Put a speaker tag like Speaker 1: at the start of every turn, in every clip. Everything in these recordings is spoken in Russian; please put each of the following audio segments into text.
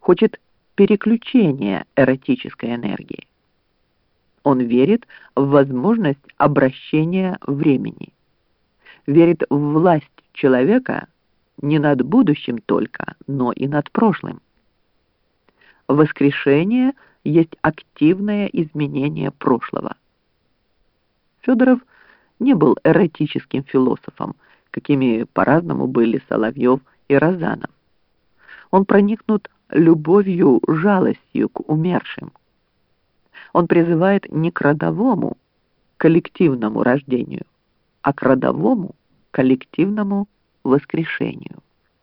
Speaker 1: хочет переключения эротической энергии. Он верит в возможность обращения времени, верит в власть человека не над будущим только, но и над прошлым. Воскрешение есть активное изменение прошлого. Федоров не был эротическим философом, какими по-разному были Соловьев и Розанов. Он проникнут любовью, жалостью к умершим. Он призывает не к родовому, коллективному рождению, а к родовому, коллективному воскрешению.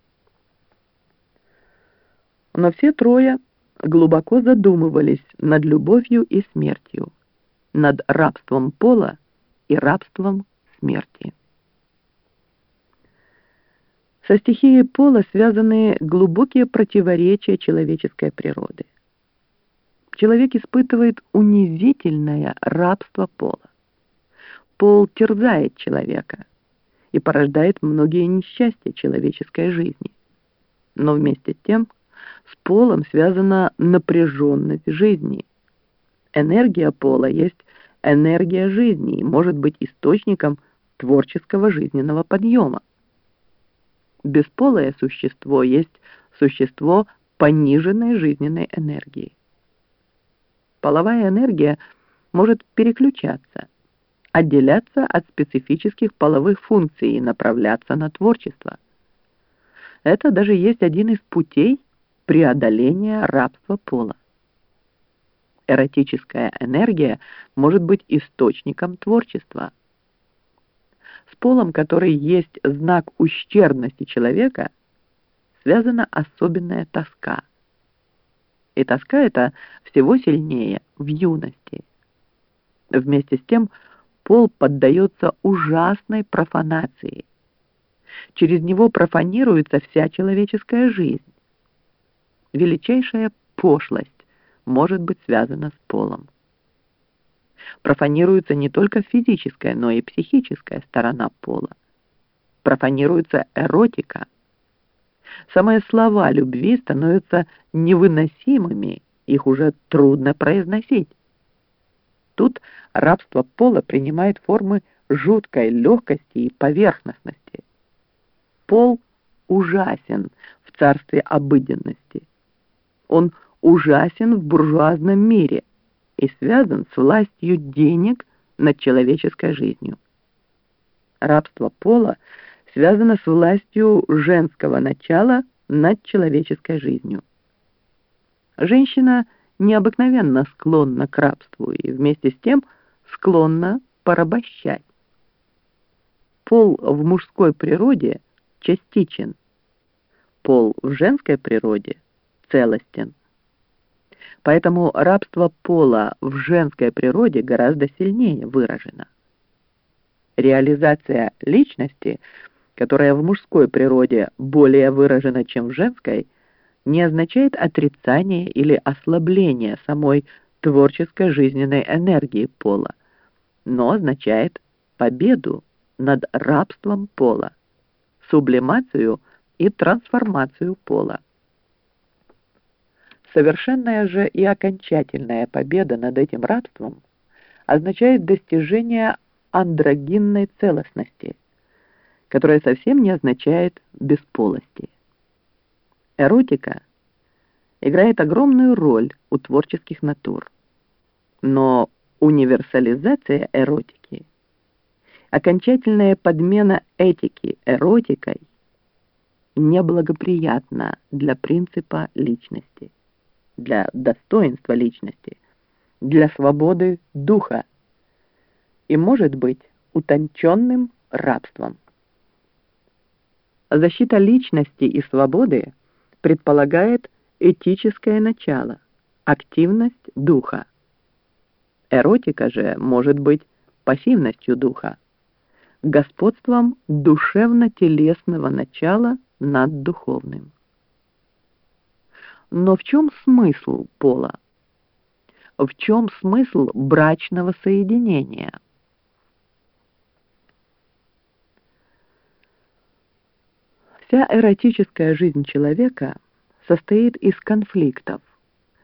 Speaker 1: Но все трое глубоко задумывались над любовью и смертью, над рабством пола и рабством смерти. Со стихией пола связаны глубокие противоречия человеческой природы. Человек испытывает унизительное рабство пола. Пол терзает человека и порождает многие несчастья человеческой жизни. Но вместе с тем с полом связана напряженность жизни. Энергия пола есть энергия жизни и может быть источником творческого жизненного подъема. Бесполое существо есть существо пониженной жизненной энергии. Половая энергия может переключаться, отделяться от специфических половых функций и направляться на творчество. Это даже есть один из путей преодоления рабства пола. Эротическая энергия может быть источником творчества. С полом, который есть знак ущербности человека, связана особенная тоска. И тоска эта всего сильнее в юности. Вместе с тем пол поддается ужасной профанации. Через него профанируется вся человеческая жизнь. Величайшая пошлость может быть связана с полом. Профанируется не только физическая, но и психическая сторона пола. Профанируется эротика. Самые слова любви становятся невыносимыми, их уже трудно произносить. Тут рабство пола принимает формы жуткой легкости и поверхностности. Пол ужасен в царстве обыденности. Он ужасен в буржуазном мире и связан с властью денег над человеческой жизнью. Рабство пола связано с властью женского начала над человеческой жизнью. Женщина необыкновенно склонна к рабству и вместе с тем склонна порабощать. Пол в мужской природе частичен, пол в женской природе целостен. Поэтому рабство пола в женской природе гораздо сильнее выражено. Реализация личности, которая в мужской природе более выражена, чем в женской, не означает отрицание или ослабление самой творческой жизненной энергии пола, но означает победу над рабством пола, сублимацию и трансформацию пола. Совершенная же и окончательная победа над этим рабством означает достижение андрогинной целостности, которая совсем не означает бесполости. Эротика играет огромную роль у творческих натур, но универсализация эротики, окончательная подмена этики эротикой неблагоприятна для принципа личности, для достоинства личности, для свободы духа и может быть утонченным рабством. Защита личности и свободы предполагает этическое начало, активность духа. Эротика же может быть пассивностью духа, господством душевно-телесного начала над духовным. Но в чем смысл пола? В чем смысл брачного соединения? Вся эротическая жизнь человека состоит из конфликтов.